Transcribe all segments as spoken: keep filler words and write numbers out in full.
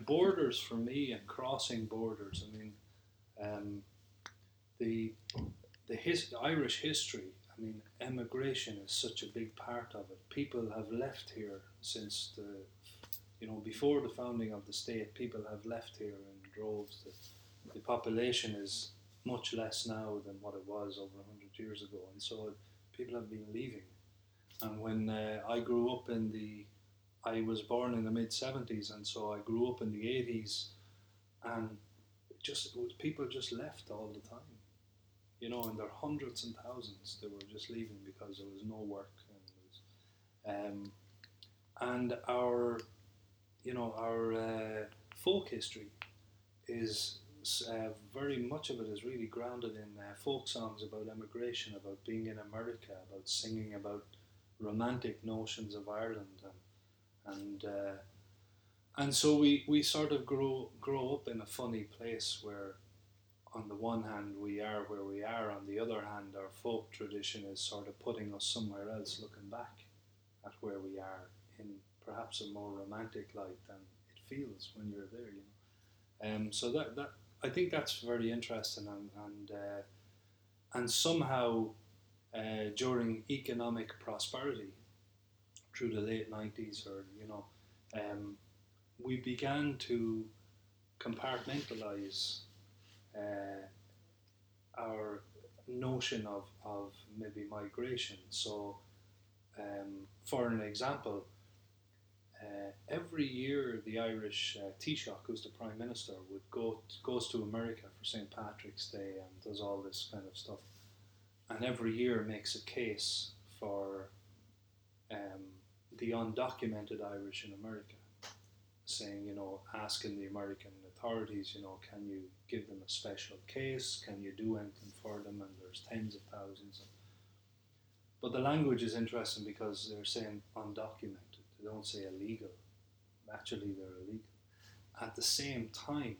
Borders for me and crossing borders. I mean, um, the the, his, the Irish history. I mean, emigration is such a big part of it. People have left here since the, you know, before the founding of the state. People have left here in droves. The, the population is much less now than what it was over a hundred years ago, and so people have been leaving. And when uh, I grew up in the, I was born in the mid seventies, and so I grew up in the eighties, and it just it was, people just left all the time, you know, and there are hundreds and thousands that were just leaving because there was no work, and there was, um, and our, you know, our uh, folk history is uh, very much of it is really grounded in uh, folk songs about emigration, about being in America, about singing about romantic notions of Ireland, and and uh, and so we, we sort of grow grow up in a funny place where on the one hand we are where we are, on the other hand our folk tradition is sort of putting us somewhere else, looking back at where we are in perhaps a more romantic light than it feels when you're there, you know. Um, so that, that I think that's very interesting, and and uh, and somehow uh, during economic prosperity through the late nineties, or you know, um, we began to compartmentalize uh, our notion of, of maybe migration. So, um, for an example, uh, every year the Irish uh, Taoiseach, who's the Prime Minister, would go goes to America for Saint Patrick's Day and does all this kind of stuff, and every year makes a case for um, the undocumented Irish in America, saying, you know, asking the American authorities, you know, can you give them a special case? Can you do anything for them? And there's tens of thousands. But the language is interesting because they're saying undocumented. They don't say illegal. Actually, they're illegal. At the same time,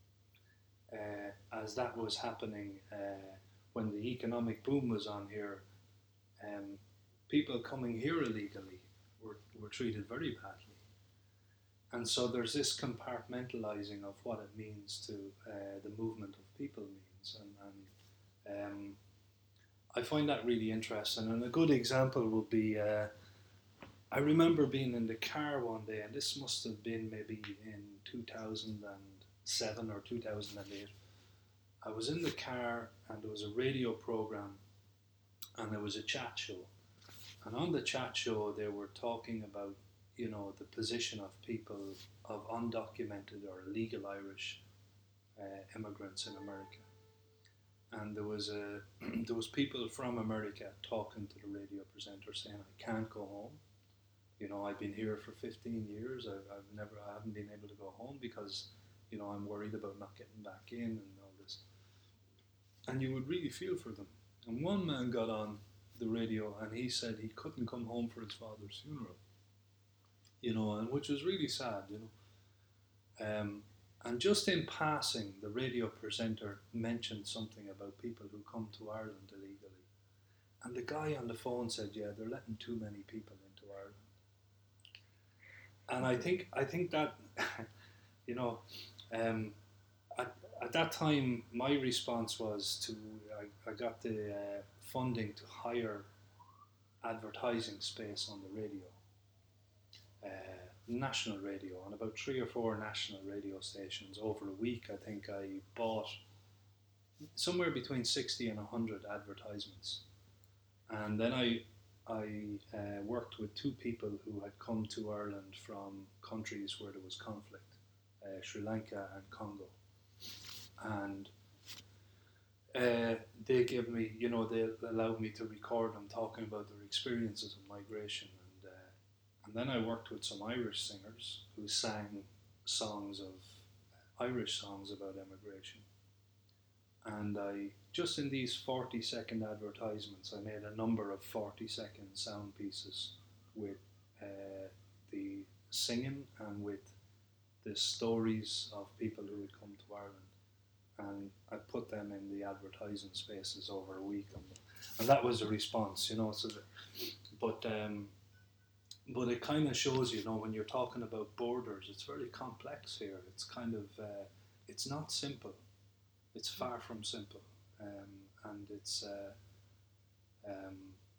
uh, as that was happening uh, when the economic boom was on here, um, people coming here illegally were, were treated very badly. And so there's this compartmentalizing of what it means to uh, the movement of people means, and, and um, I find that really interesting. And a good example would be, uh, I remember being in the car one day, and this must have been maybe in two thousand seven or two thousand eight. I was in the car, and there was a radio program, and there was a chat show, and on the chat show they were talking about, you know, the position of people of undocumented or illegal Irish uh, immigrants in America, and there was a there was people from America talking to the radio presenter saying, "I can't go home. You know, I've been here for fifteen years. I've, I've never, I haven't been able to go home because, you know, I'm worried about not getting back in and all this." And you would really feel for them. And one man got on the radio and he said he couldn't come home for his father's funeral, you know, and which was really sad, you know. Um, and just in passing, the radio presenter mentioned something about people who come to Ireland illegally. And the guy on the phone said, "Yeah, they're letting too many people into Ireland." And I think I think that, you know, um, at, at that time, my response was to I, I got the uh, funding to hire advertising space on the radio, uh, national radio, on about three or four national radio stations over a week. I think I bought somewhere between sixty and a hundred advertisements, and then I I uh, worked with two people who had come to Ireland from countries where there was conflict, uh, Sri Lanka and Congo, and uh, they gave me, you know, they allowed me to record them talking about their experiences of migration, and uh, and then I worked with some Irish singers who sang songs of Irish songs about emigration, and I just in these forty second advertisements, I made a number of forty second sound pieces with uh, the singing and with the stories of people who had come to Ireland, and I put them in the advertising spaces over a week, and, and that was a response, you know. So, that, but um, but it kind of shows, you know, when you're talking about borders, it's very complex here. It's kind of, uh, it's not simple. It's far from simple, um, and it's, uh, um,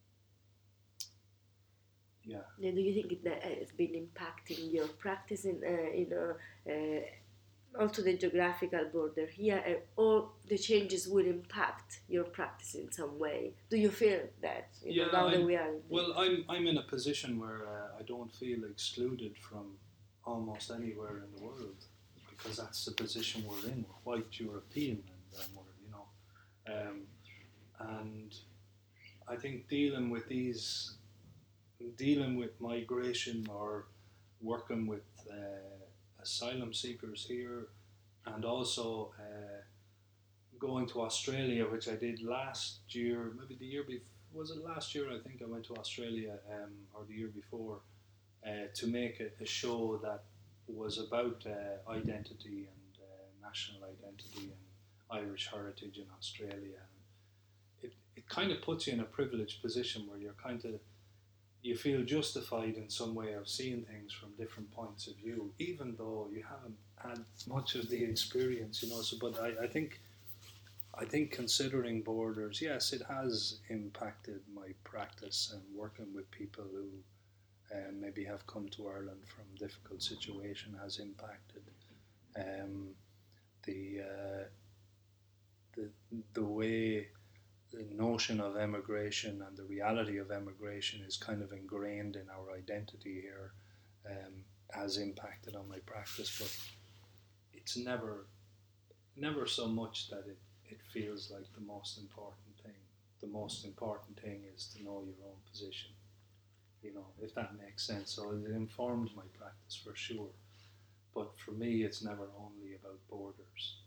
yeah. Yeah, do you think that has been impacting your practice in, uh, you know, uh, also the geographical border here, uh, or the changes will impact your practice in some way? Do you feel that, you know, Yeah, now that I'm. we are in the... Well, I'm. I'm in a position where uh, I don't feel excluded from almost anywhere in the world because that's the position we're in. We're white European, and um, we're, you know, um, and I think dealing with these, dealing with migration or working with uh, asylum seekers here, and also uh, going to Australia, which I did last year, maybe the year before. Was it last year? I think I went to Australia, um, or the year before, uh, to make a, a show that was about uh, identity and uh, national identity and Irish heritage in Australia. It, it kind of puts you in a privileged position where you're kind of, you feel justified in some way of seeing things from different points of view, even though you haven't had much of the experience, you know. So, but I, I think I think considering borders, yes, it has impacted my practice and working with people who uh, maybe have come to Ireland from difficult situation has impacted um, the, uh, the the way the notion of emigration and the reality of emigration is kind of ingrained in our identity here, um, has impacted on my practice, but it's never never so much that it, it feels like the most important thing. The most important thing is to know your own position, you know, if that makes sense. So it informs my practice for sure. But for me, it's never only about borders.